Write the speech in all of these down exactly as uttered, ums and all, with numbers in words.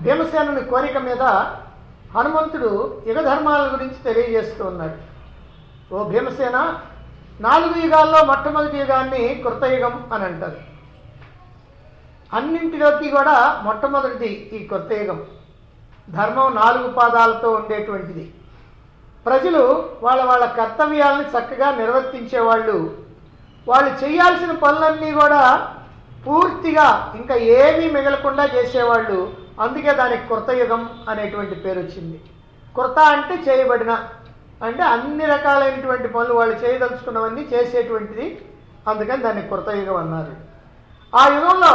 భీమసేనుని కోరిక మీద హనుమంతుడు యుగ ధర్మాల గురించి తెలియజేస్తూ ఉన్నాడు. ఓ భీమసేన, నాలుగు యుగాల్లో మొట్టమొదటి యుగాన్ని కృతయుగం అని అంటారు. అన్నింటిలోకి కూడా మొట్టమొదటిది ఈ కృతయుగం. ధర్మం నాలుగు పాదాలతో ఉండేటువంటిది. ప్రజలు వాళ్ళ వాళ్ళ కర్తవ్యాలను చక్కగా నిర్వర్తించేవాళ్ళు. వాళ్ళు చేయాల్సిన పనులన్నీ కూడా పూర్తిగా ఇంకా ఏమీ మిగలకుండా చేసేవాళ్ళు. అందుకే దానికి కృతయుగం అనేటువంటి పేరు వచ్చింది. కృత అంటే చేయబడిన, అంటే అన్ని రకాలైనటువంటి పనులు వాళ్ళు చేయదలుచుకున్నవన్నీ చేసేటువంటిది. అందుకని దాన్ని కృతయుగం అన్నారు. ఆ యుగంలో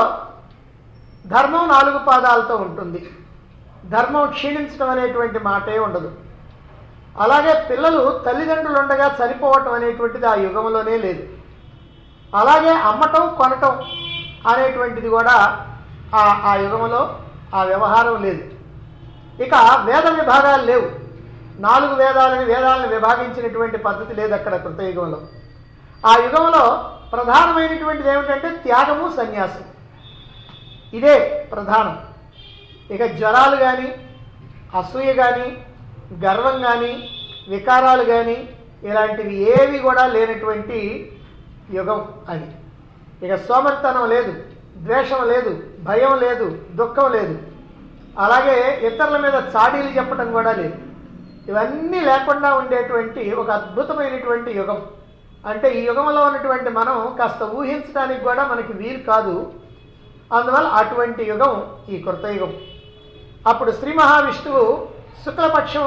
ధర్మం నాలుగు పాదాలతో ఉంటుంది. ధర్మం క్షీణించడం అనేటువంటి మాటే ఉండదు. అలాగే పిల్లలు తల్లిదండ్రులు ఉండగా చనిపోవటం అనేటువంటిది ఆ యుగంలోనే లేదు. అలాగే అమ్మటం కొనటం అనేటువంటిది కూడా ఆ ఆ యుగంలో ఆ వ్యవహారం లేదు. ఇక వేద విభాగాలు లేవు. నాలుగు వేదాలని వేదాలను విభాగించినటువంటి పద్ధతి లేదు అక్కడ కృతయుగంలో. ఆ యుగంలో ప్రధానమైనటువంటిది ఏమిటంటే త్యాగము, సన్యాసం. ఇదే ప్రధానం. ఇక జ్వరాలు కానీ, అసూయ కానీ, గర్వం కానీ, వికారాలు కానీ ఇలాంటివి ఏవి కూడా లేనటువంటి యుగం అది. ఇక సోమరితనం లేదు, ద్వేషం లేదు, భయం లేదు, దుఃఖం లేదు. అలాగే ఇతరుల మీద చాడీలు చెప్పడం కూడా లేదు. ఇవన్నీ లేకుండా ఉండేటువంటి ఒక అద్భుతమైనటువంటి యుగం. అంటే ఈ యుగంలో ఉన్నటువంటి మనం కాస్త ఊహించడానికి కూడా మనకి వీలు కాదు. అందువల్ల అటువంటి యుగం ఈ కృతయుగం. అప్పుడు శ్రీ మహావిష్ణువు శుక్లపక్షం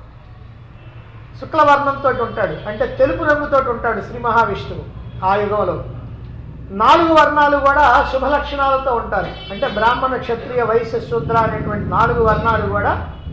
శుక్లవర్ణంతో ఉంటాడు, అంటే తెలుపు రంగుతో ఉంటాడు శ్రీ మహావిష్ణువు. ఆ యుగంలో నాలుగు వర్ణాలు కూడా శుభ లక్షణాలతో ఉంటారు. అంటే బ్రాహ్మణ, క్షత్రియ, వైశ్య, శూద్ర అనేటువంటి నాలుగు వర్ణాలు కూడా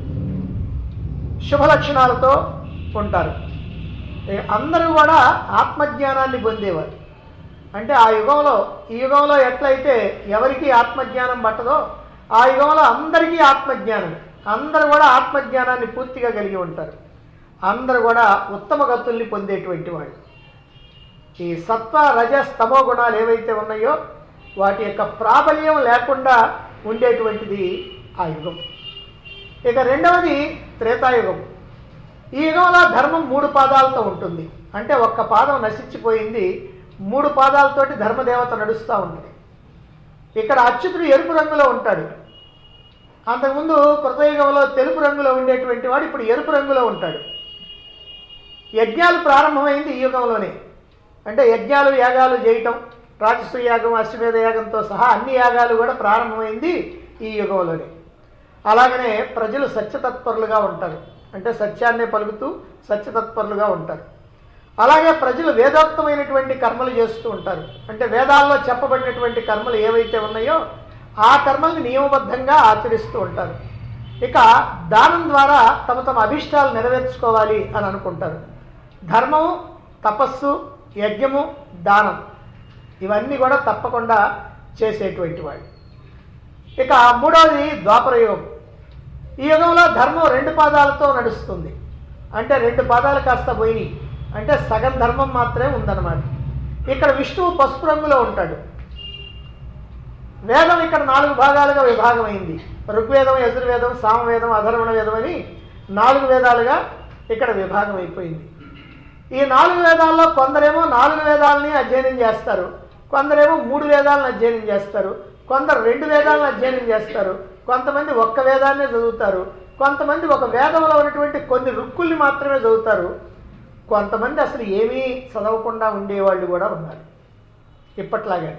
శుభ లక్షణాలతో ఉంటారు. అందరూ కూడా ఆత్మజ్ఞానాన్ని పొందేవారు. అంటే ఆ యుగంలో ఈ యుగంలో ఎట్లయితే ఎవరికి ఆత్మజ్ఞానం పట్టదో ఆ యుగంలో అందరికీ ఆత్మజ్ఞానం. అందరూ కూడా ఆత్మజ్ఞానాన్ని పూర్తిగా కలిగి ఉంటారు. అందరూ కూడా ఉత్తమ గతుల్ని పొందేటువంటి వాళ్ళు. ఈ సత్వ, రజ, స్తమో గుణాలు ఏవైతే ఉన్నాయో వాటి యొక్క ప్రాబల్యం లేకుండా ఉండేటువంటిది ఆ యుగం. ఇక రెండవది త్రేతాయుగం. ఈ యుగంలో ధర్మం మూడు పాదాలతో ఉంటుంది. అంటే ఒక్క పాదం నశించిపోయింది, మూడు పాదాలతోటి ధర్మదేవత నడుస్తూ ఉంటుంది. ఇక్కడ అచ్యుతుడు ఎరుపు రంగులో ఉంటాడు. అంతకుముందు కృతయుగంలో తెలుపు రంగులో ఉండేటువంటి వాడు ఇప్పుడు ఎరుపు రంగులో ఉంటాడు. యజ్ఞాలు ప్రారంభమైంది ఈ యుగంలోనే. అంటే యజ్ఞాలు, యాగాలు చేయటం, రాజసూయ యాగం, అశ్వమేధ యాగంతో సహా అన్ని యాగాలు కూడా ప్రారంభమైంది ఈ యుగంలోనే. అలాగనే ప్రజలు సత్యతత్పరులుగా ఉంటారు. అంటే సత్యాన్నే పలుకుతూ సత్యతత్పరులుగా ఉంటారు. అలాగే ప్రజలు వేదోక్తమైనటువంటి కర్మలు చేస్తూ ఉంటారు. అంటే వేదాల్లో చెప్పబడినటువంటి కర్మలు ఏవైతే ఉన్నాయో ఆ కర్మల్ని నియమబద్ధంగా ఆచరిస్తూ ఉంటారు. ఇక దానం ద్వారా తమ తమ అభిష్టాలు నెరవేర్చుకోవాలి అని అనుకుంటారు. ధర్మము, తపస్సు, యజ్ఞము, దానం ఇవన్నీ కూడా తప్పకుండా చేసేటువంటి వాళ్ళు. ఇక మూడవది ద్వాపరయుగం. ఈ యుగంలో ధర్మం రెండు పాదాలతో నడుస్తుంది. అంటే రెండు పాదాలు కాస్త పోయినాయి. అంటే సగం ధర్మం మాత్రమే ఉందన్నమాట. ఇక్కడ విష్ణువు పసుపు రంగులో ఉంటాడు. వేదం ఇక్కడ నాలుగు భాగాలుగా విభాగమైంది. ఋగ్వేదం, యజుర్వేదం, సామవేదం, అధర్వణ వేదం అని నాలుగు వేదాలుగా ఇక్కడ విభాగం అయిపోయింది. ఈ నాలుగు వేదాల్లో కొందరేమో నాలుగు వేదాలని అధ్యయనం చేస్తారు, కొందరేమో మూడు వేదాలను అధ్యయనం చేస్తారు, కొందరు రెండు వేదాలను అధ్యయనం చేస్తారు, కొంతమంది ఒక్క వేదాన్నే చదువుతారు, కొంతమంది ఒక వేదంలో ఉన్నటువంటి కొన్ని రుక్కుల్ని మాత్రమే చదువుతారు, కొంతమంది అసలు ఏమీ చదవకుండా ఉండేవాళ్ళు కూడా ఉన్నారు. ఇప్పట్లాగానే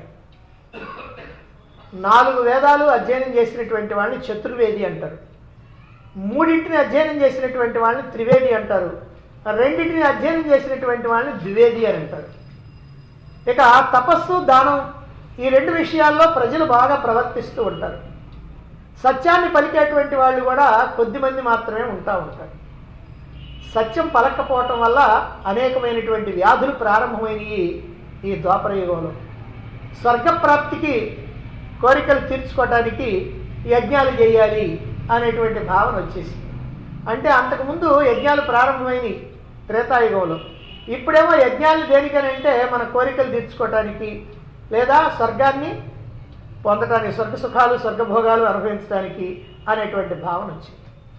నాలుగు వేదాలు అధ్యయనం చేసినటువంటి వాళ్ళని చతుర్వేది అంటారు, మూడింటిని అధ్యయనం చేసినటువంటి వాళ్ళని త్రివేది అంటారు, రెండింటిని అధ్యయనం చేసినటువంటి వాళ్ళని ద్వివేది అని అంటారు. ఇక తపస్సు, దానం ఈ రెండు విషయాల్లో ప్రజలు బాగా ప్రవర్తిస్తూ ఉంటారు. సత్యాన్ని పలికేటువంటి వాళ్ళు కూడా కొద్దిమంది మాత్రమే ఉంటా ఉంటారు. సత్యం పలకపోవటం వల్ల అనేకమైనటువంటి వ్యాధులు ప్రారంభమైనవి ఈ ద్వాపరయుగంలో. స్వర్గప్రాప్తికి కోరికలు తీర్చుకోవటానికి యజ్ఞాలు చేయాలి అనేటువంటి భావన వచ్చేసింది. అంటే అంతకుముందు యజ్ఞాలు ప్రారంభమైనవి త్రేతాయుగంలో. ఇప్పుడేమో యజ్ఞాలు దేనికనంటే మన కోరికలు తీర్చుకోవటానికి లేదా స్వర్గాన్ని పొందటానికి, స్వర్గ సుఖాలు స్వర్గభోగాలు అనుభవించడానికి అనేటువంటి భావన వచ్చింది.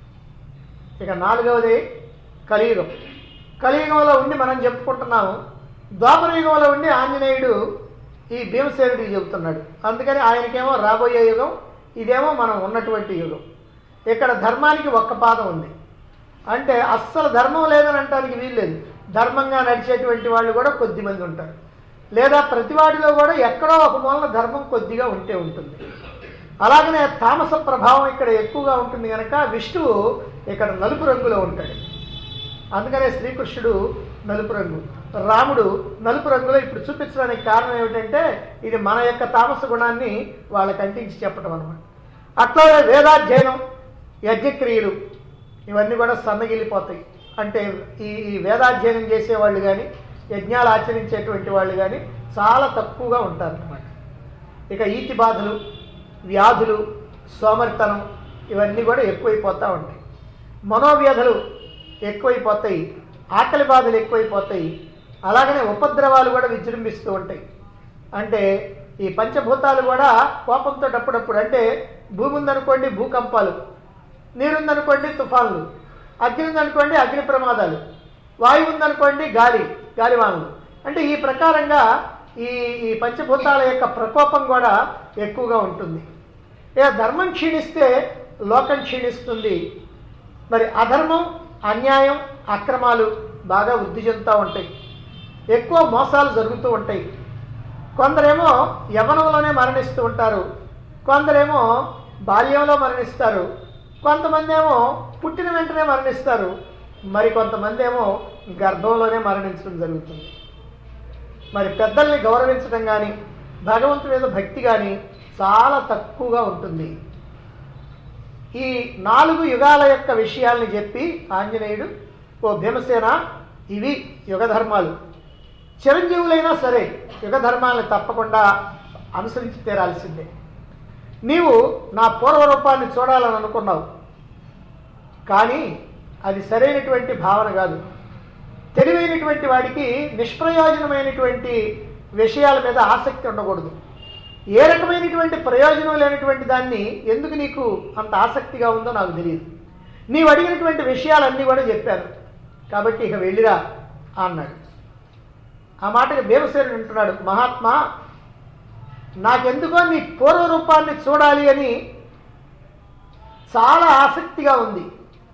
ఇక నాలుగవది కలియుగం. కలియుగంలో ఉండి మనం చెప్పుకుంటున్నాము, ద్వాపర యుగంలో ఉండి ఆంజనేయుడు ఈ భీమసేనుడికి చెబుతున్నాడు. అందుకని ఆయనకేమో రాబోయే యుగం, ఇదేమో మనం ఉన్నటువంటి యుగం. ఇక్కడ ధర్మానికి ఒక్క పాదం ఉంది, అంటే అస్సలు ధర్మం లేదని అనటానికి వీల్లేదు. ధర్మంగా నడిచేటువంటి వాళ్ళు కూడా కొద్దిమంది ఉంటారు, లేదా ప్రతివాడిలో కూడా ఎక్కడో ఒక మూలన ధర్మం కొద్దిగా ఉంటే ఉంటుంది. అలాగనే తామస ప్రభావం ఇక్కడ ఎక్కువగా ఉంటుంది కనుక విష్ణువు ఇక్కడ నలుపు రంగులో ఉంటాడు. అందుకనే శ్రీకృష్ణుడు నలుపు రంగు, రాముడు నలుపు రంగులో ఇప్పుడు చూపించడానికి కారణం ఏమిటంటే ఇది మన యొక్క తామస గుణాన్ని వాళ్ళకి అంటించి చెప్పడం అనమాట. అట్లాగే వేదాధ్యయనం, యజ్ఞక్రియలు ఇవన్నీ కూడా సన్నగిలిపోతాయి. అంటే ఈ ఈ వేదాధ్యయనం చేసేవాళ్ళు కానీ యజ్ఞాలు ఆచరించేటువంటి వాళ్ళు కానీ చాలా తక్కువగా ఉంటారన్నమాట. ఇక ఈతి బాధలు, వ్యాధులు, సోమరితనం ఇవన్నీ కూడా ఎక్కువైపోతూ ఉంటాయి. మనోవ్యధలు ఎక్కువైపోతాయి, ఆకలి బాధలు ఎక్కువైపోతాయి. అలాగనే ఉపద్రవాలు కూడా విజృంభిస్తూ ఉంటాయి. అంటే ఈ పంచభూతాలు కూడా కోపంతో అప్పుడప్పుడు, అంటే భూమి ఉందనుకోండి భూకంపాలు, నీరుందనుకోండి తుఫాన్లు, అగ్ని ఉందనుకోండి అగ్ని ప్రమాదాలు, వాయువు ఉందనుకోండి గాలి గాలివానలు. అంటే ఈ ప్రకారంగా ఈ ఈ పంచభూతాల యొక్క ప్రకోపం కూడా ఎక్కువగా ఉంటుంది. ఇక ధర్మం క్షీణిస్తే లోకం క్షీణిస్తుంది. మరి అధర్మం, అన్యాయం, అక్రమాలు బాగా వృద్ధి చెందుతూ ఉంటాయి. ఎక్కువ మోసాలు జరుగుతూ ఉంటాయి. కొందరేమో యవ్వనంలోనే మరణిస్తూ ఉంటారు, కొందరేమో బాల్యంలో మరణిస్తారు, కొంతమంది ఏమో పుట్టిన వెంటనే మరణిస్తారు, మరి కొంతమంది ఏమో గర్భంలోనే మరణించడం జరుగుతుంది. మరి పెద్దల్ని గౌరవించడం కానీ భగవంతుడి మీద భక్తి కానీ చాలా తక్కువగా ఉంటుంది. ఈ నాలుగు యుగాల యొక్క విషయాల్ని చెప్పి ఆంజనేయుడు, ఓ భీమసేన, ఇవి యుగధర్మాలు, చిరంజీవులైనా సరే యుగధర్మాలను తప్పకుండా అనుసరించి తీరాల్సిందే. నీవు నా పూర్వరూపాన్ని చూడాలని అనుకున్నావు, కానీ అది సరైనటువంటి భావన కాదు. తెలివైనటువంటి వాడికి నిష్ప్రయోజనమైనటువంటి విషయాల మీద ఆసక్తి ఉండకూడదు. ఏ రకమైనటువంటి ప్రయోజనం లేనటువంటి దాన్ని ఎందుకు నీకు అంత ఆసక్తిగా ఉందో నాకు తెలియదు. నీవు అడిగినటువంటి విషయాలన్నీ కూడా చెప్పాను, కాబట్టి ఇక వెళ్ళిరా అన్నాడు. ఆ మాటకి భీమసేనుడు అంటున్నాడు, మహాత్మా, నాకెందుకో నీ పూర్వరూపాన్ని చూడాలి అని చాలా ఆసక్తిగా ఉంది.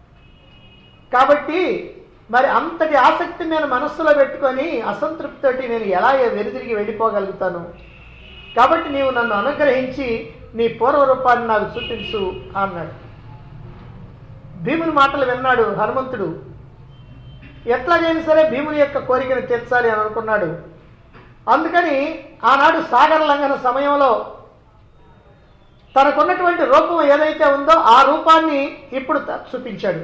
కాబట్టి మరి అంతటి ఆసక్తి నేను మనస్సులో పెట్టుకొని అసంతృప్తితోటి నేను ఎలా వెనుదిరిగి వెళ్ళిపోగలుగుతాను? కాబట్టి నీవు నన్ను అనుగ్రహించి నీ పూర్వరూపాన్ని నాకు చూపించు అన్నాడు. భీముని మాటలు విన్నాడు హనుమంతుడు. ఎట్లాగైనా సరే భీముని యొక్క కోరికను తీర్చాలి అని అనుకున్నాడు. అందుకని ఆనాడు సాగర లంఘన సమయంలో తనకున్నటువంటి రూపం ఏదైతే ఉందో ఆ రూపాన్ని ఇప్పుడు చూపించాడు.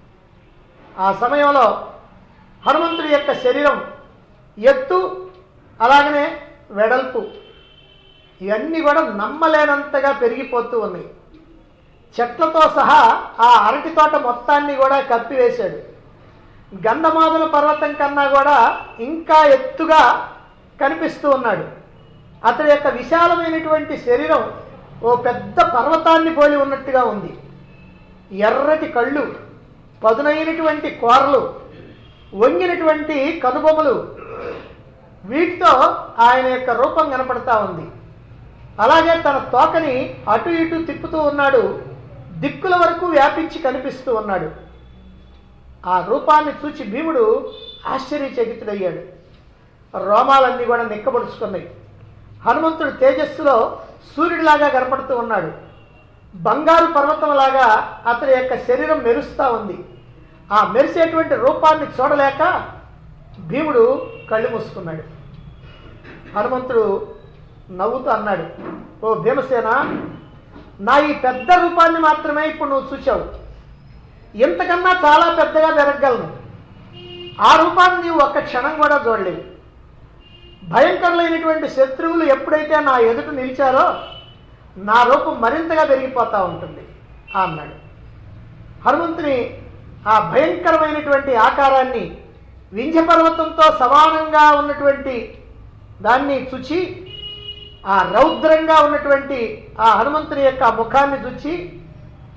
ఆ సమయంలో హనుమంతుడి యొక్క శరీరం ఎత్తు, అలాగనే వెడల్పు ఇవన్నీ కూడా నమ్మలేనంతగా పెరిగిపోతూ ఉన్నాయి. చెట్లతో సహా ఆ అరటి తోట మొత్తాన్ని కూడా కప్పివేశాడు. గంధమాదన పర్వతం కన్నా కూడా ఇంకా ఎత్తుగా కనిపిస్తూ ఉన్నాడు. అతడి యొక్క విశాలమైనటువంటి శరీరం ఓ పెద్ద పర్వతాన్ని పోలి ఉన్నట్టుగా ఉంది. ఎర్రటి కళ్ళు, పదునైనటువంటి కోరలు, వంగినటువంటి కనుబొమ్మలు, వీటితో ఆయన యొక్క రూపం కనపడతా ఉంది. అలాగే తన తోకని అటు ఇటు తిప్పుతూ ఉన్నాడు, దిక్కుల వరకు వ్యాపించి కనిపిస్తూ ఉన్నాడు. ఆ రూపాన్ని చూచి భీముడు ఆశ్చర్యచకితుడయ్యాడు. రోమాలన్నీ కూడా నిక్కబడుచుకున్నాయి. హనుమంతుడు తేజస్సులో సూర్యుడిలాగా కనపడుతూ ఉన్నాడు. బంగారు పర్వతంలాగా అతని యొక్క శరీరం మెరుస్తూ ఉంది. ఆ మెరిసేటువంటి రూపాన్ని చూడలేక భీముడు కళ్ళు మూసుకున్నాడు. హనుమంతుడు నవ్వుతూ అన్నాడు, ఓ భీమసేన, నా ఈ పెద్ద రూపాన్ని మాత్రమే ఇప్పుడు నువ్వు చూచావు. ఇంతకన్నా చాలా పెద్దగా పెరగలను. ఆ రూపాన్ని నీవు ఒక్క క్షణం కూడా చూడలేవు. భయంకరులైనటువంటి శత్రువులు ఎప్పుడైతే నా ఎదుట నిలిచారో నా రూపం మరింతగా పెరిగిపోతూ ఉంటుంది అన్నాడు. హనుమంతుని ఆ భయంకరమైనటువంటి ఆకారాన్ని, వింధ్య పర్వతంతో సమానంగా ఉన్నటువంటి దాన్ని చూచి, ఆ రౌద్రంగా ఉన్నటువంటి ఆ హనుమంతుని యొక్క ముఖాన్ని చూచి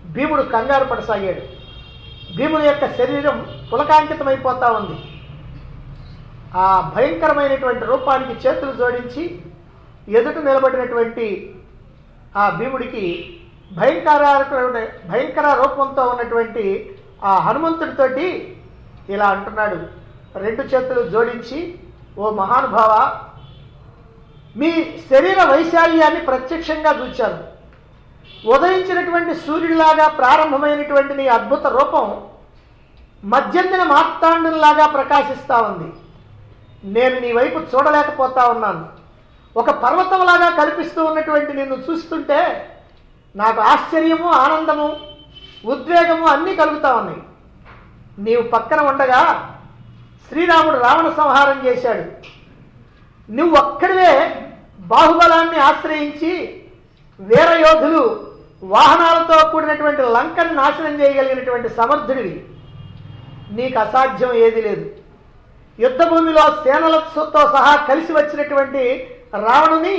భీముడు కంగారు పడసాగాడు. భీముని యొక్క శరీరం పులకాంకితమైపోతా ఉంది. ఆ భయంకరమైనటువంటి రూపానికి చేతులు జోడించి ఎదుట నిలబడినటువంటి ఆ భీముడికి భయంకర భయంకర రూపంతో ఉన్నటువంటి ఆ హనుమంతుడితోటి ఇలా అంటున్నాడు, రెండు చేతులు జోడించి, ఓ మహానుభావ, మీ శరీర వైశాల్యాన్ని ప్రత్యక్షంగా చూచాను. ఉదయించినటువంటి సూర్యుడిలాగా ప్రారంభమైనటువంటి నీ అద్భుత రూపం మధ్యందిన మార్తాండులాగా ప్రకాశిస్తూ ఉంది. నేను నీ వైపు చూడలేకపోతా ఉన్నాను. ఒక పర్వతంలాగా కల్పిస్తూ ఉన్నటువంటి నిన్ను చూస్తుంటే నాకు ఆశ్చర్యము, ఆనందము, ఉద్వేగము అన్నీ కలుగుతా ఉన్నాయి. నీవు పక్కన ఉండగా శ్రీరాముడు రావణ సంహారం చేశాడు. నువ్వు ఒక్కడివే బాహుబలాన్ని ఆశ్రయించి వీరయోధులు వాహనాలతో కూడినటువంటి లంకను నాశనం చేయగలిగినటువంటి సమర్థుడివి. నీకు అసాధ్యం ఏది లేదు. యుద్ధభూమిలో సేనలతో సహా కలిసి వచ్చినటువంటి రావణుని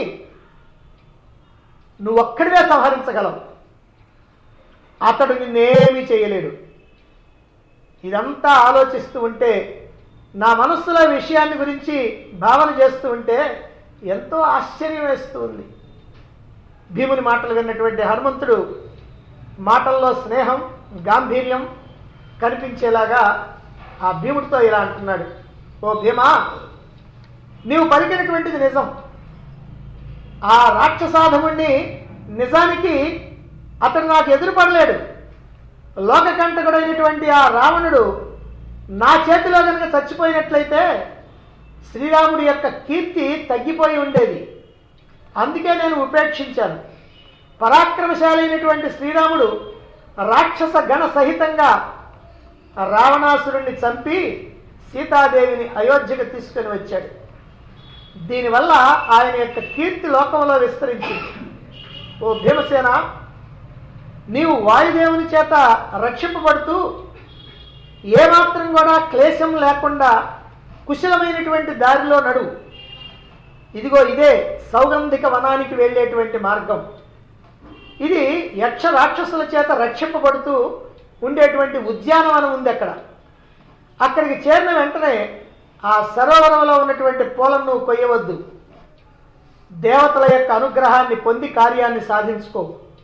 నువ్వు ఒక్కడివే సంహరించగలవు. అతడు నిన్నేమీ చేయలేడు. ఇదంతా ఆలోచిస్తూ ఉంటే, నా మనస్సులో విషయాన్ని గురించి భావన చేస్తూ ఉంటే ఎంతో ఆశ్చర్యం వేస్తూ ఉంది. భీముని మాటలు విన్నటువంటి హనుమంతుడు మాటల్లో స్నేహం, గాంభీర్యం కనిపించేలాగా ఆ భీముడితో ఇలా అంటున్నాడు, ఓ భీమా, నీవు పలికినటువంటిది నిజం. ఆ రాక్షసాధముణ్ణి నిజానికి అతడు నాకు ఎదురుపడలేడు. లోకకంటకుడైనటువంటి ఆ రావణుడు నా చేతిలో కనుక చచ్చిపోయినట్లయితే శ్రీరాముడి యొక్క కీర్తి తగ్గిపోయి ఉండేది. అందుకే నేను ఉపేక్షించాను. పరాక్రమశాలైనటువంటి శ్రీరాముడు రాక్షస గణ సహితంగా రావణాసురుణ్ణి చంపి సీతాదేవిని అయోధ్యకు తీసుకొని వచ్చాడు. దీనివల్ల ఆయన యొక్క కీర్తి లోకంలో విస్తరించింది. ఓ భీమసేన, నీవు వాయుదేవుని చేత రక్షింపబడుతూ ఏమాత్రం కూడా క్లేశం లేకుండా కుశలమైనటువంటి దారిలో నడువు. ఇదిగో ఇదే సౌగంధిక వనానికి వెళ్ళేటువంటి మార్గం. ఇది యక్ష రాక్షసుల చేత రక్షింపబడుతూ ఉండేటువంటి ఉద్యానవనం ఉంది. అక్కడ అక్కడికి చేరిన వెంటనే ఆ సరోవరంలో ఉన్నటువంటి పూలను నువ్వు కొయ్యవద్దు. దేవతల యొక్క అనుగ్రహాన్ని పొంది కార్యాన్ని సాధించుకో.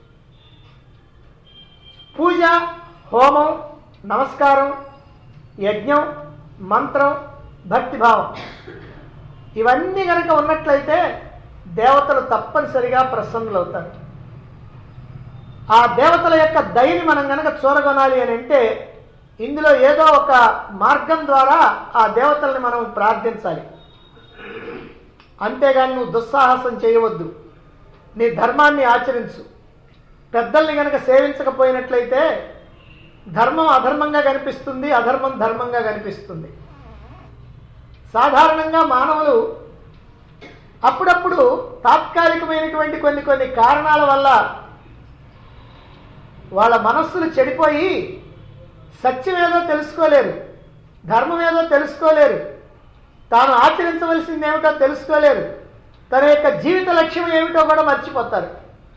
పూజ, హోమం, నమస్కారం, యజ్ఞం, మంత్రం, భక్తిభావం ఇవన్నీ కనుక ఉన్నట్లయితే దేవతలు తప్పనిసరిగా ప్రసన్నులవుతారు. ఆ దేవతల యొక్క దయని మనం కనుక చూరగొనాలి అని అంటే ఇందులో ఏదో ఒక మార్గం ద్వారా ఆ దేవతల్ని మనం ప్రార్థించాలి. అంతేగాని నువ్వు దుస్సాహసం చేయవద్దు. నీ ధర్మాన్ని ఆచరించు. పెద్దల్ని కనుక సేవించకపోయినట్లయితే ధర్మం అధర్మంగా కనిపిస్తుంది, అధర్మం ధర్మంగా కనిపిస్తుంది. సాధారణంగా మానవులు అప్పుడప్పుడు తాత్కాలికమైనటువంటి కొన్ని కొన్ని కారణాల వల్ల వాళ్ళ మనస్సులు చెడిపోయి సత్యం ఏదో తెలుసుకోలేరు, ధర్మం ఏదో తెలుసుకోలేరు, తాను ఆచరించవలసింది ఏమిటో తెలుసుకోలేరు, తన యొక్క జీవిత లక్ష్యం ఏమిటో కూడా మర్చిపోతారు.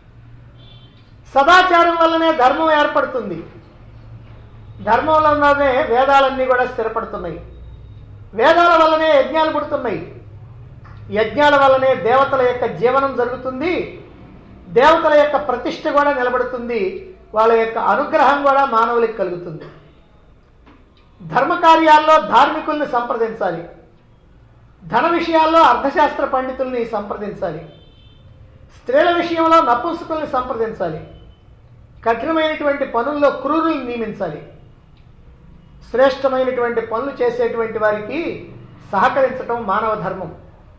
సదాచారం వల్లనే ధర్మం ఏర్పడుతుంది. ధర్మంలోనే వేదాలన్నీ కూడా స్థిరపడుతున్నాయి. వేదాల వల్లనే యజ్ఞాలు పుడుతున్నాయి. యజ్ఞాల వల్లనే దేవతల యొక్క జీవనం జరుగుతుంది. దేవతల యొక్క ప్రతిష్ఠ కూడా నిలబడుతుంది. వాళ్ళ యొక్క అనుగ్రహం కూడా మానవులకు కలుగుతుంది. ధర్మ కార్యాల్లో ధార్మికుల్ని సంప్రదించాలి. ధన విషయాల్లో అర్థశాస్త్ర పండితుల్ని సంప్రదించాలి. స్త్రీల విషయంలో నపుంసకుల్ని సంప్రదించాలి. కఠినమైనటువంటి పనుల్లో క్రూరుల్ని నియమించాలి. శ్రేష్టమైనటువంటి పనులు చేసేటువంటి వారికి సహకరించటం మానవ ధర్మం.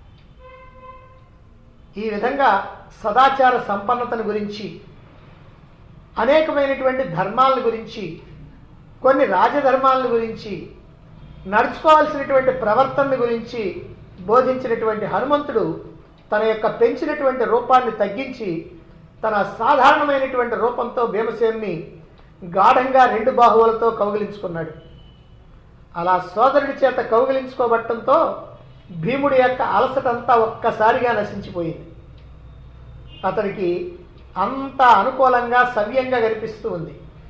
ఈ విధంగా సదాచార సంపన్నతను గురించి, అనేకమైనటువంటి ధర్మాలను గురించి, కొన్ని రాజధర్మాలను గురించి, నడుచుకోవాల్సినటువంటి ప్రవర్తన గురించి బోధించినటువంటి హనుమంతుడు తన యొక్క పెంచినటువంటి రూపాన్ని తగ్గించి తన సాధారణమైనటువంటి రూపంతో భీమసేనుని గాఢంగా రెండు బాహువులతో కౌగిలించుకున్నాడు. అలా సోదరుడి చేత కౌగిలించుకోబట్టంతో భీముడి యొక్క అలసటంతా ఒక్కసారిగా నశించిపోయింది. అతడికి అంత అనుకూలంగా సవ్యంగా కనిపిస్తూ ఉంది.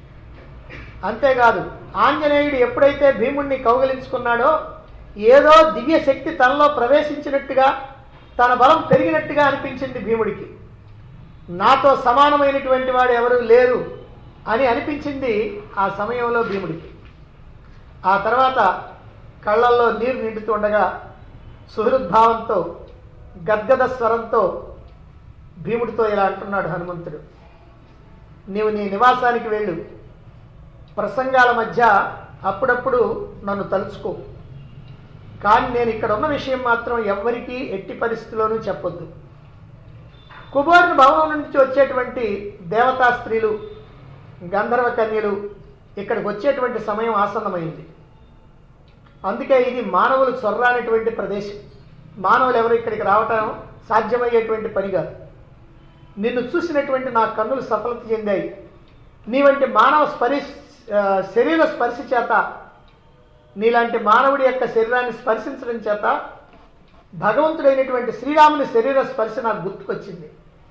అంతేకాదు ఆంజనేయుడు ఎప్పుడైతే భీముణ్ణి కౌగిలించుకున్నాడో ఏదో దివ్య శక్తి తనలో ప్రవేశించినట్టుగా, తన బలం పెరిగినట్టుగా అనిపించింది భీముడికి. నాతో సమానమైనటువంటి వాడు ఎవరు లేరు అని అనిపించింది ఆ సమయంలో భీముడికి. ఆ తర్వాత కళ్ళల్లో నీరు నిండుతుండగా సుహృద్భావంతో గద్గద స్వరంతో భీముడితో ఇలా అంటున్నాడు హనుమంతుడు, నీవు నీ నివాసానికి వెళ్ళు, ప్రసంగాల మధ్య అప్పుడప్పుడు నన్ను తలుచుకో, కానీ నేను ఇక్కడ ఉన్న విషయం మాత్రం ఎవ్వరికీ ఎట్టి పరిస్థితిలోనూ చెప్పొద్దు. కుబేరుని భవనం నుంచి వచ్చేటువంటి దేవతా స్త్రీలు, గంధర్వ కన్యలు ఇక్కడికి వచ్చేటువంటి సమయం ఆసన్నమైంది. అందుకే ఇది మానవులు చొర్రానేటువంటి ప్రదేశం. మానవులు ఎవరు ఇక్కడికి రావటం సాధ్యమయ్యేటువంటి పని కాదు. నిన్ను చూసినటువంటి నా కన్నులు సఫలత చెందాయి. నీ వంటి మానవ స్పరి శరీర స్పర్శ చేత, నీలాంటి మానవుడి యొక్క శరీరాన్ని స్పర్శించడం చేత భగవంతుడైనటువంటి శ్రీరాముని శరీర స్పర్శ నాకు గుర్తుకొచ్చింది.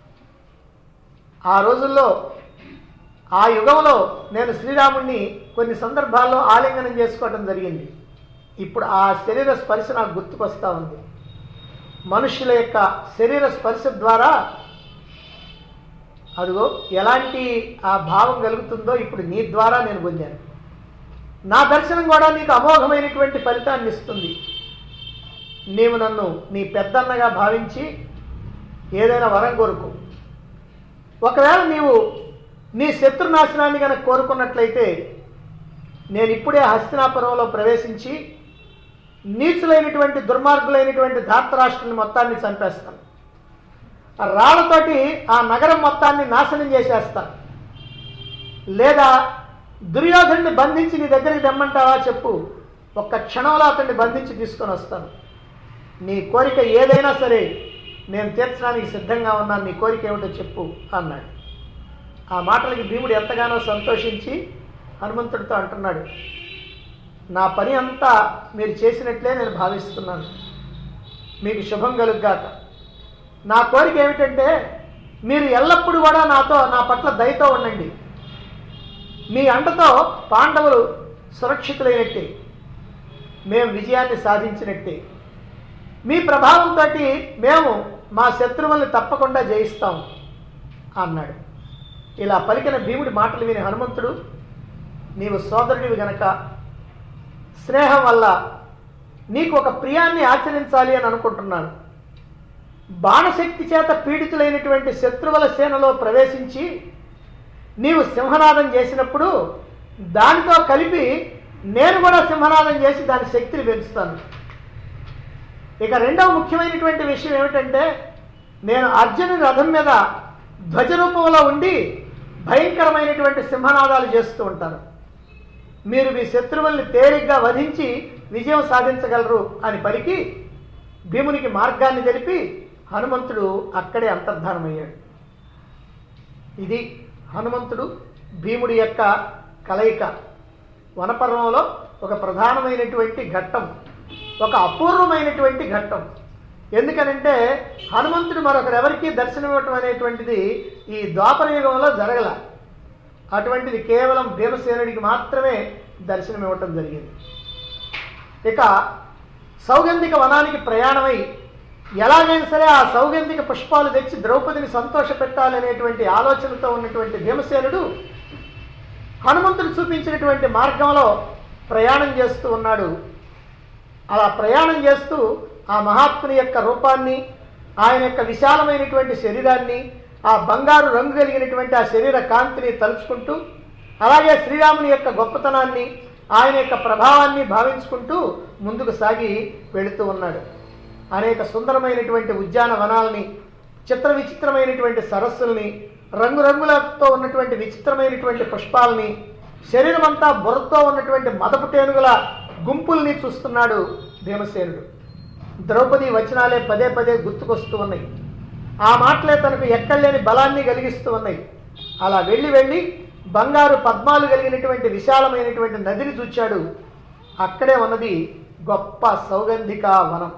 ఆ రోజుల్లో, ఆ యుగంలో నేను శ్రీరాముణ్ణి కొన్ని సందర్భాల్లో ఆలింగనం చేసుకోవటం జరిగింది. ఇప్పుడు ఆ శరీర స్పర్శ నాకు గుర్తుకొస్తా ఉంది. మనుషుల యొక్క శరీర స్పర్శ ద్వారా అదిగో ఎలాంటి ఆ భావం కలుగుతుందో ఇప్పుడు నీ ద్వారా నేను పొందాను. నా దర్శనం కూడా నీకు అమోఘమైనటువంటి ఫలితాన్ని ఇస్తుంది. నీవు నన్ను నీ పెద్దన్నగా భావించి ఏదైనా వరం కోరుకో. ఒకవేళ నీవు నీ శత్రునాశనాన్ని కనుక కోరుకున్నట్లయితే నేను ఇప్పుడే హస్తినాపురంలో ప్రవేశించి నీచులైనటువంటి దుర్మార్గులైనటువంటి ధార్తరాష్ట్రుని మొత్తాన్ని చంపేస్తాను. రాళ్లతోటి ఆ నగరం మొత్తాన్ని నాశనం చేసేస్తాను. లేదా దుర్యోధనుడిని బంధించి నీ దగ్గరికి తెమ్మంటావా చెప్పు, ఒక్క క్షణంలో అతన్ని బంధించి తీసుకొని వస్తాను. నీ కోరిక ఏదైనా సరే నేను తీర్చడానికి సిద్ధంగా ఉన్నాను, నీ కోరిక ఏమిటో చెప్పు అన్నాడు. ఆ మాటలకి భీముడు ఎంతగానో సంతోషించి హనుమంతుడితో అంటున్నాడు, నా పని అంతా మీరు చేసినట్లే నేను భావిస్తున్నాను, మీకు శుభం కలుగ్గాక. నా కోరిక ఏమిటంటే మీరు ఎల్లప్పుడూ కూడా నాతో నా పట్ల దయతో ఉండండి. మీ అండతో పాండవులు సురక్షితులైనట్టే, మేము విజయాన్ని సాధించినట్టే. మీ ప్రభావంతో మేము మా శత్రువుల్ని తప్పకుండా జయిస్తాం అన్నాడు. ఇలా పలికిన భీముడి మాటలు విని హనుమంతుడు, నీవు సోదరుడివి గనక స్నేహం వల్ల నీకు ఒక ప్రియాన్ని ఆచరించాలి అని అనుకుంటున్నాను. బాణశక్తి చేత పీడితులైనటువంటి శత్రువుల సేనలో ప్రవేశించి నీవు సింహనాదం చేసినప్పుడు దానితో కలిపి నేను కూడా సింహనాదం చేసి దాని శక్తిని పెంచుతాను. ఇక రెండవ ముఖ్యమైనటువంటి విషయం ఏమిటంటే, నేను అర్జునుడి రథం మీద ధ్వజ రూపంలో ఉండి భయంకరమైనటువంటి సింహనాదాలు చేస్తూ ఉంటాను. మీరు మీ శత్రువుల్ని తేలిగ్గా వధించి విజయం సాధించగలరు అని పలికి భీమునికి మార్గాన్ని తెలిపి హనుమంతుడు అక్కడే అంతర్ధానమయ్యాడు. ఇది హనుమంతుడు భీముడి యొక్క కలయిక వనపర్వంలో ఒక ప్రధానమైనటువంటి ఘట్టం, ఒక అపూర్వమైనటువంటి ఘట్టం. ఎందుకనంటే హనుమంతుడు మరొకరెవరికీ దర్శనమివ్వటం అనేటువంటిది ఈ ద్వాపర యుగంలో జరగల. అటువంటిది కేవలం భీమసేనుడికి మాత్రమే దర్శనమివ్వటం జరిగింది. ఇక సౌగంధిక వనానికి ప్రయాణమై ఎలాగైనా సరే ఆ సౌగంధిక పుష్పాలు తెచ్చి ద్రౌపదిని సంతోష పెట్టాలనేటువంటి ఆలోచనతో ఉన్నటువంటి భీమసేనుడు హనుమంతుడు చూపించినటువంటి మార్గంలో ప్రయాణం చేస్తూ ఉన్నాడు. అలా ప్రయాణం చేస్తూ ఆ మహాత్ముని యొక్క రూపాన్ని, ఆయన యొక్క విశాలమైనటువంటి శరీరాన్ని, ఆ బంగారు రంగు కలిగినటువంటి ఆ శరీర కాంతిని తలుచుకుంటూ, అలాగే శ్రీరాముని యొక్క గొప్పతనాన్ని, ఆయన యొక్క ప్రభావాన్ని భావించుకుంటూ ముందుకు సాగి వెళుతూ ఉన్నాడు. అనేక సుందరమైనటువంటి ఉద్యానవనాల్ని, చిత్ర విచిత్రమైనటువంటి సరస్సుల్ని, రంగురంగులతో ఉన్నటువంటి విచిత్రమైనటువంటి పుష్పాలని, శరీరం అంతా బుర్రతో ఉన్నటువంటి మదపుటేనుగుల గుంపుల్ని చూస్తున్నాడు భీమసేనుడు. ద్రౌపది వచనాలే పదే పదే గుర్తుకొస్తూ ఉన్నాయి. ఆ మాటలే తనకు ఎక్కడలేని బలాన్ని కలిగిస్తూ ఉన్నాయి. అలా వెళ్ళి వెళ్ళి బంగారు పద్మాలు కలిగినటువంటి విశాలమైనటువంటి నదిని చూచాడు. అక్కడే ఉన్నది గొప్ప సౌగంధిక వనం.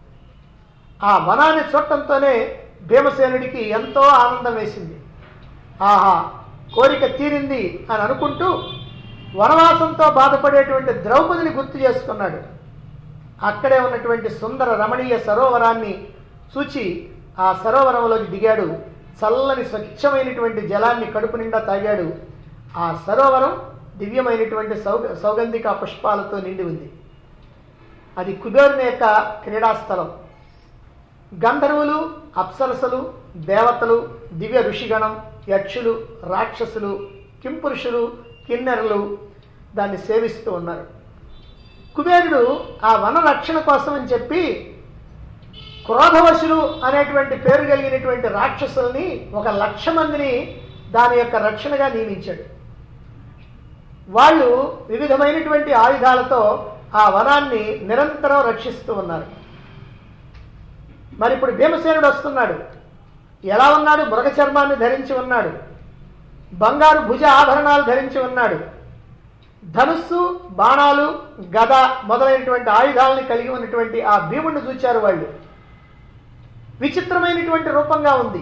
ఆ వనాన్ని చూడటంతోనే భీమసేనుడికి ఎంతో ఆనందం వేసింది. ఆహా, కోరిక తీరింది అని అనుకుంటూ వనవాసంతో బాధపడేటువంటి ద్రౌపదిని గుర్తు చేసుకున్నాడు. అక్కడే ఉన్నటువంటి సుందర రమణీయ సరోవరాన్ని చూచి ఆ సరోవరంలోకి దిగాడు. చల్లని స్వచ్ఛమైనటువంటి జలాన్ని కడుపు నిండా తాగాడు. ఆ సరోవరం దివ్యమైనటువంటి సౌగ సౌగంధిక పుష్పాలతో నిండి ఉంది. అది కుబేరుని యొక్క క్రీడాస్థలం. గంధర్వులు, అప్సరసలు, దేవతలు, దివ్య ఋషిగణం, యక్షులు, రాక్షసులు, కింపురుషులు, కిన్నెరలు దాన్ని సేవిస్తూ ఉన్నారు. కుబేరుడు ఆ వన రక్షణ కోసం అని చెప్పి క్రోధవశులు అనేటువంటి పేరు కలిగినటువంటి రాక్షసుల్ని ఒక లక్ష మందిని దాని యొక్క రక్షణగా నియమించాడు. వాళ్ళు వివిధమైనటువంటి ఆయుధాలతో ఆ వనాన్ని నిరంతరం రక్షిస్తూ ఉన్నారు. మరి ఇప్పుడు భీమసేనుడు వస్తున్నాడు. ఎలా ఉన్నాడు? మృగ చర్మాన్ని ధరించి ఉన్నాడు. బంగారు భుజ ఆభరణాలు ధరించి ఉన్నాడు. ధనుస్సు, బాణాలు, గద మొదలైనటువంటి ఆయుధాలని కలిగి ఉన్నటువంటి ఆ భీముడిని చూచారు వాళ్ళు. విచిత్రమైనటువంటి రూపంగా ఉంది.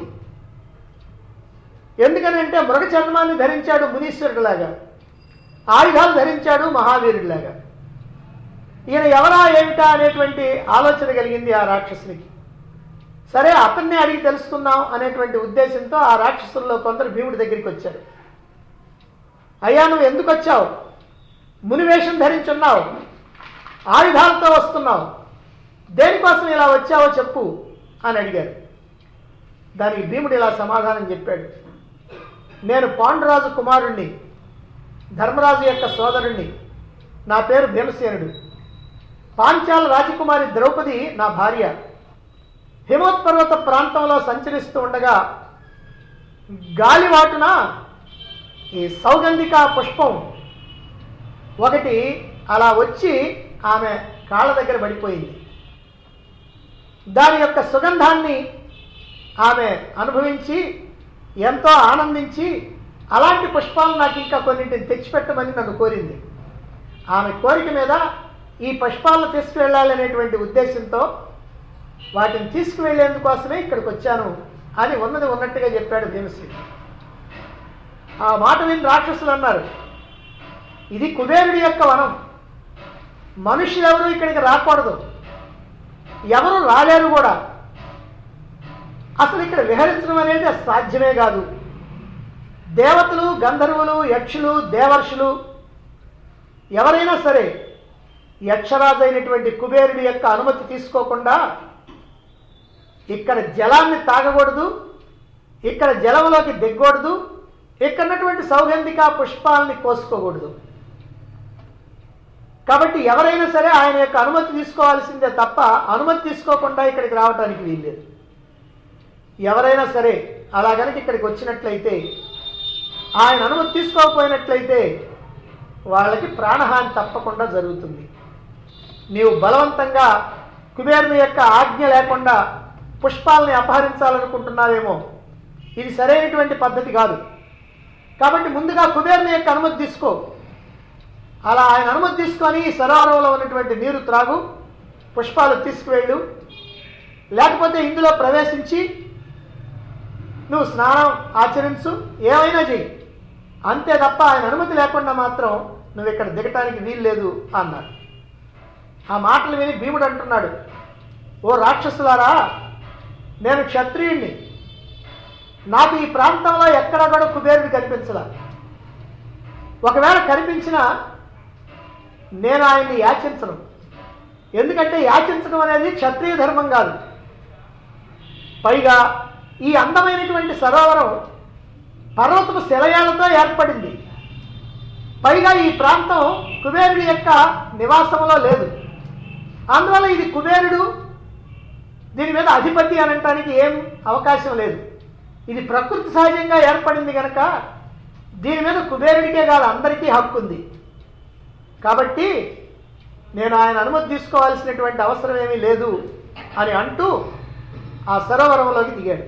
ఎందుకనంటే మృగ చర్మాన్ని ధరించాడు మునీశ్వరుడిలాగా, ఆయుధాలు ధరించాడు మహావీరుడిలాగా. ఈయన ఎవరా ఏమిటా అనేటువంటి ఆలోచన కలిగింది ఆ రాక్షసునికి. సరే, అతన్ని అడిగి తెలుసుకుందాం అనేటువంటి ఉద్దేశంతో ఆ రాక్షసుల్లో కొందరు భీముడి దగ్గరికి వచ్చారు. అయ్యా, నువ్వు ఎందుకు వచ్చావు? మునివేషం ధరించున్నావు, ఆయుధాలతో వస్తున్నావు, దేనికోసం ఇలా వచ్చావో చెప్పు అని అడిగారు. దానికి భీముడు ఇలా సమాధానం చెప్పాడు. నేను పాండురాజు కుమారుణ్ణి, ధర్మరాజు యొక్క సోదరుణ్ణి. నా పేరు భీమసేనుడు. పాంచాల రాజకుమారి ద్రౌపది నా భార్య. హిమోత్పర్వత ప్రాంతంలో సంచరిస్తూ ఉండగా గాలివాటున ఈ సౌగంధిక పుష్పం ఒకటి అలా వచ్చి ఆమె కాళ్ళ దగ్గర పడిపోయింది. దాని యొక్క సుగంధాన్ని ఆమె అనుభవించి ఎంతో ఆనందించి అలాంటి పుష్పాలను నాకు ఇంకా కొన్నింటిని తెచ్చిపెట్టమని నన్ను కోరింది. ఆమె కోరిక మీద ఈ పుష్పాలను తీసుకువెళ్ళాలనేటువంటి ఉద్దేశంతో వాటిని తీసుకువెళ్లేందుకోసమే ఇక్కడికి వచ్చాను అని ఉన్నది ఉన్నట్టుగా చెప్పాడు భీమసేనుడు. ఆ మాట విని రాక్షసులు అన్నారు, ఇది కుబేరుడి యొక్క వనం, మనుషులెవరూ ఇక్కడికి రాకూడదు, ఎవరు రాలేరు కూడా. అసలు ఇక్కడ విహరించడం అనేది సాధ్యమే కాదు. దేవతలు, గంధర్వులు, యక్షులు, దేవర్షులు ఎవరైనా సరే యక్షరాజు అయినటువంటి కుబేరుడి యొక్క అనుమతి తీసుకోకుండా ఇక్కడ జలాన్ని తాగకూడదు, ఇక్కడ జలంలోకి దిగకూడదు, ఇక్కడ ఉన్నటువంటి సౌగంధిక పుష్పాలని కోసుకోకూడదు. కాబట్టి ఎవరైనా సరే ఆయన యొక్క అనుమతి తీసుకోవాల్సిందే తప్ప అనుమతి తీసుకోకుండా ఇక్కడికి రావడానికి వీల్లేదు. ఎవరైనా సరే అలా కనుక ఇక్కడికి వచ్చినట్లయితే, ఆయన అనుమతి తీసుకోకపోయినట్లయితే వాళ్ళకి ప్రాణహాని తప్పకుండా జరుగుతుంది. నీవు బలవంతంగా కుబేరుని యొక్క ఆజ్ఞ లేకుండా పుష్పాలని అపహరించాలనుకుంటున్నావేమో, ఇది సరైనటువంటి పద్ధతి కాదు. కాబట్టి ముందుగా కుబేరుని యొక్క అనుమతి తీసుకో. అలా ఆయన అనుమతి తీసుకొని సరోవరంలో ఉన్నటువంటి నీరు త్రాగు, పుష్పాలు తీసుకువెళ్ళు, లేకపోతే ఇందులో ప్రవేశించి నువ్వు స్నానం ఆచరించు, ఏమైనా చెయ్యి, అంతే తప్ప ఆయన అనుమతి లేకుండా మాత్రం నువ్వు ఇక్కడ దిగటానికి వీల్లేదు అన్నాడు. ఆ మాటలు విని భీముడు అంటున్నాడు, ఓ రాక్షసులారా, నేను క్షత్రియుణ్ణి, నాకు ఈ ప్రాంతంలో ఎక్కడా కూడా కుబేరుడు కనిపించలా. ఒకవేళ కనిపించినా నేను ఆయన్ని యాచించను. ఎందుకంటే యాచించడం అనేది క్షత్రియ ధర్మం కాదు. పైగా ఈ అందమైనటువంటి సరోవరం పర్వతపు శిలయాలతో ఏర్పడింది. పైగా ఈ ప్రాంతం కుబేరుడి యొక్క నివాసంలో లేదు. అందువల్ల ఇది కుబేరుడు, దీని మీద అధిపతి అనటానికి ఏం అవకాశం లేదు. ఇది ప్రకృతి సహజంగా ఏర్పడింది కనుక దీని మీద కుబేరుడికే కాదు అందరికీ హక్కు ఉంది. కాబట్టి నేను ఆయన అనుమతి తీసుకోవాల్సినటువంటి అవసరం ఏమీ లేదు అని అంటూ ఆ సరోవరంలోకి దిగాడు.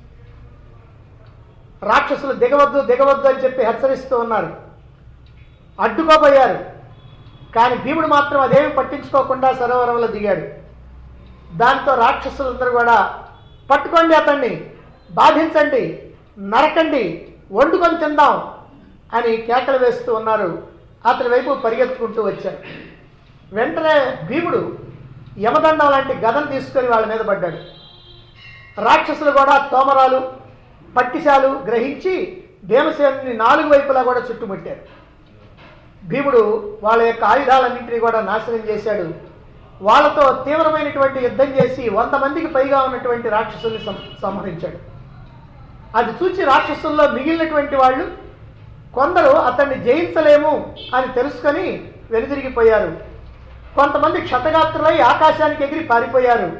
రాక్షసులు దిగవద్దు దిగవద్దు అని చెప్పి హెచ్చరిస్తూ ఉన్నారు, అడ్డుకోబోయారు. కానీ భీముడు మాత్రం అదేమి పట్టించుకోకుండా సరోవరంలో దిగాడు. దాంతో రాక్షసులందరూ కూడా పట్టుకోండి, అతన్ని బాధించండి, నరకండి, వండుకొని తిందాం అని కేకలు వేస్తూ ఉన్నారు. అతని వైపు పరిగెత్తుకుంటూ వచ్చారు. వెంటనే భీముడు యమదండం లాంటి గదను తీసుకొని వాళ్ళ మీద పడ్డాడు. రాక్షసులు కూడా తోమరాలు పట్టిశాలు గ్రహించి భీమసేనుని నాలుగు వైపులా కూడా చుట్టుముట్టారు. భీముడు వాళ్ళ యొక్క ఆయుధాలన్నింటినీ కూడా నాశనం చేశాడు. వాళ్ళతో తీవ్రమైనటువంటి యుద్ధం చేసి వంద మందికి పైగా ఉన్నటువంటి రాక్షసుల్ని సంహరించాడు. అది చూసి రాక్షసుల్లో మిగిలినటువంటి వాళ్ళు కొందరు అతన్ని జయించలేము అని తెలుసుకొని వెనుదిరిగిపోయారు. కొంతమంది క్షతగాత్రులై ఆకాశానికి ఎగిరి పారిపోయారు.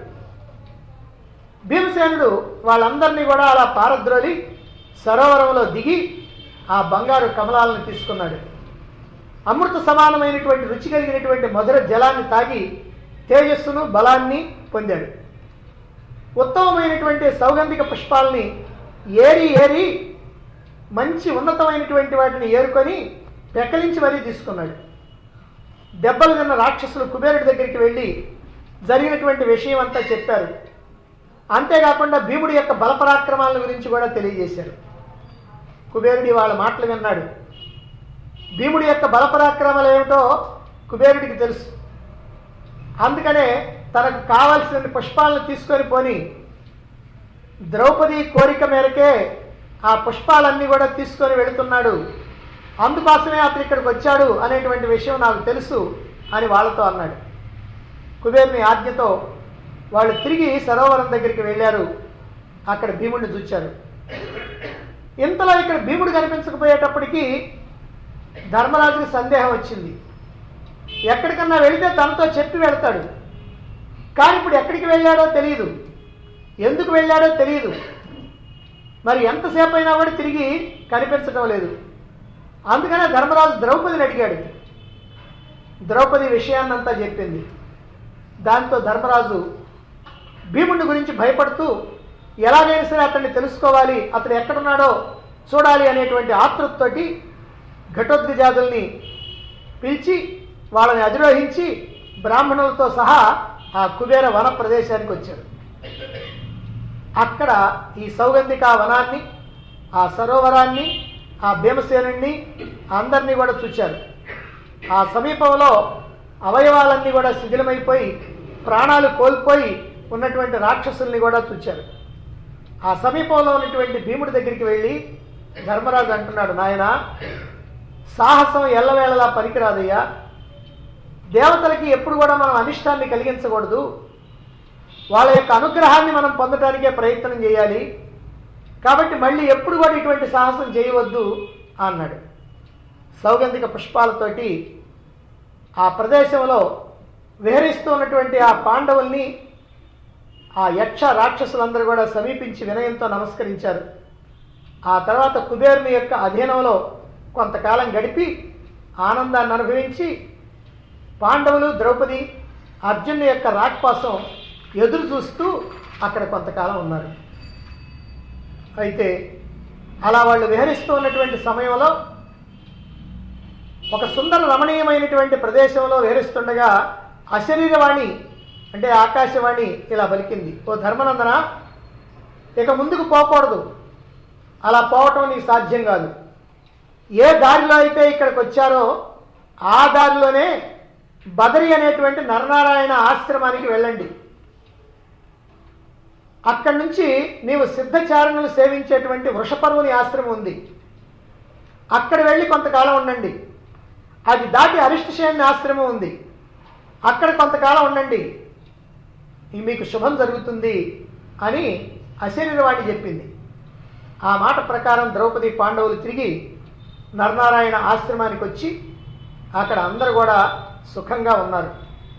భీమసేనుడు వాళ్ళందరినీ కూడా అలా పారద్రోలి సరోవరంలో దిగి ఆ బంగారు కమలాలను తీసుకున్నాడు. అమృత సమానమైనటువంటి రుచి కలిగినటువంటి మధుర జలాన్ని తాగి తేజస్సును బలాన్ని పొందాడు. ఉత్తమమైనటువంటి సౌగంధిక పుష్పాలని ఏరి ఏరి మంచి ఉన్నతమైనటువంటి వాటిని ఏరుకొని పెకలించి మరీ తీసుకున్నాడు. దెబ్బలు తిన్న రాక్షసులు కుబేరుడి దగ్గరికి వెళ్ళి జరిగినటువంటి విషయం అంతా చెప్పారు. అంతేకాకుండా భీముడి యొక్క బలపరాక్రమాల గురించి కూడా తెలియజేశారు. కుబేరుడి వాళ్ళ మాటలు విన్నాడు. భీముడి యొక్క బలపరాక్రమాలు ఏమిటో కుబేరుడికి తెలుసు. అందుకనే తనకు కావలసిన పుష్పాలను తీసుకొని పోని ద్రౌపది కోరిక మేరకే ఆ పుష్పాలన్నీ కూడా తీసుకొని వెళుతున్నాడు. అందుకోసమే అతను ఇక్కడికి వచ్చాడు అనేటువంటి విషయం నాకు తెలుసు అని వాళ్ళతో అన్నాడు. కుబేరుని ఆజ్ఞతో వాళ్ళు తిరిగి సరోవరం దగ్గరికి వెళ్ళారు. అక్కడ భీముడిని చూచారు. ఇంతలో ఇక్కడ భీముడు కనిపించకపోయేటప్పటికీ ధర్మరాజుకి సందేహం వచ్చింది. ఎక్కడికన్నా వెళితే తనతో చెప్పి వెళ్తాడు, కానీ ఇప్పుడు ఎక్కడికి వెళ్ళాడో తెలియదు, ఎందుకు వెళ్ళాడో తెలియదు. మరి ఎంతసేపు అయినా కూడా తిరిగి కనిపించడం లేదు. అందుకనే ధర్మరాజు ద్రౌపదిని అడిగాడు. ద్రౌపది విషయాన్నంతా చెప్పింది. దాంతో ధర్మరాజు భీముడి గురించి భయపడుతూ ఎలాగైనా సరే అతన్ని తెలుసుకోవాలి, అతను ఎక్కడున్నాడో చూడాలి అనేటువంటి ఆతృతతోటి ఘటోద్గజాదుల్ని పిలిచి వాళ్ళని అధిరోహించి బ్రాహ్మణులతో సహా ఆ కుబేర వన ప్రదేశానికి వచ్చారు. అక్కడ ఈ సౌగంధిక వనాన్ని, ఆ సరోవరాన్ని, ఆ భీమసేనుణ్ణి అందరినీ కూడా చూచారు. ఆ సమీపంలో అవయవాలన్నీ కూడా శిథిలమైపోయి ప్రాణాలు కోల్పోయి ఉన్నటువంటి రాక్షసుల్ని కూడా చూచారు. ఆ సమీపంలో ఉన్నటువంటి భీముడి దగ్గరికి వెళ్ళి ధర్మరాజు అంటున్నాడు, నాయన సాహసం ఎల్లవేళలా పనికిరాదయ్యా. దేవతలకి ఎప్పుడు కూడా మనం అనిష్టాన్ని కలిగించకూడదు. వాళ్ళ యొక్క అనుగ్రహాన్ని మనం పొందడానికే ప్రయత్నం చేయాలి. కాబట్టి మళ్ళీ ఎప్పుడు కూడా ఇటువంటి సాహసం చేయవద్దు అన్నాడు. సౌగంధిక పుష్పాలతోటి ఆ ప్రదేశంలో విహరిస్తూ ఉన్నటువంటి ఆ పాండవుల్ని ఆ యక్ష రాక్షసులందరూ కూడా సమీపించి వినయంతో నమస్కరించారు. ఆ తర్వాత కుబేరుని యొక్క అధీనంలో కొంతకాలం గడిపి ఆనందాన్ని అనుభవించి పాండవులు, ద్రౌపది, అర్జునుని యొక్క రాక కోసం ఎదురు చూస్తూ అక్కడ కొంతకాలం ఉన్నారు. అయితే అలా వాళ్ళు విహరిస్తూ ఉన్నటువంటి సమయంలో ఒక సుందర రమణీయమైనటువంటి ప్రదేశంలో విహరిస్తుండగా అశరీరవాణి అంటే ఆకాశవాణి ఇలా పలికింది, ఓ ధర్మనందన, ఇక ముందుకు పోకూడదు, అలా పోవటం నీకు సాధ్యం కాదు. ఏ దారిలో అయితే ఇక్కడికి వచ్చారో ఆ దారిలోనే బదరి అనేటువంటి నరనారాయణ ఆశ్రమానికి వెళ్ళండి. అక్కడి నుంచి నీవు సిద్ధచారణలు సేవించేటువంటి వృషపర్వుని ఆశ్రమం ఉంది, అక్కడ వెళ్ళి కొంతకాలం ఉండండి. అది దాటి అరిష్టశేని ఆశ్రమం ఉంది, అక్కడ కొంతకాలం ఉండండి, మీకు శుభం జరుగుతుంది అని అశరీరవాణి చెప్పింది. ఆ మాట ప్రకారం ద్రౌపది, పాండవులు తిరిగి నరనారాయణ ఆశ్రమానికి వచ్చి అక్కడ అందరూ కూడా సుఖంగా ఉన్నారు.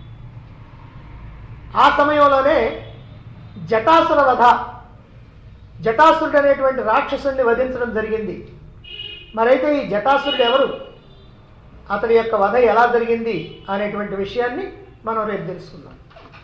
ఆ సమయంలోనే జటాసుర వధ, జటాసురుడు అనేటువంటి రాక్షసుడిని వధించడం జరిగింది. మరైతే ఈ జటాసురుడు ఎవరు, అతడి యొక్క వధ ఎలా జరిగింది అనేటువంటి విషయాన్ని మనం రేపు తెలుసుకుందాం.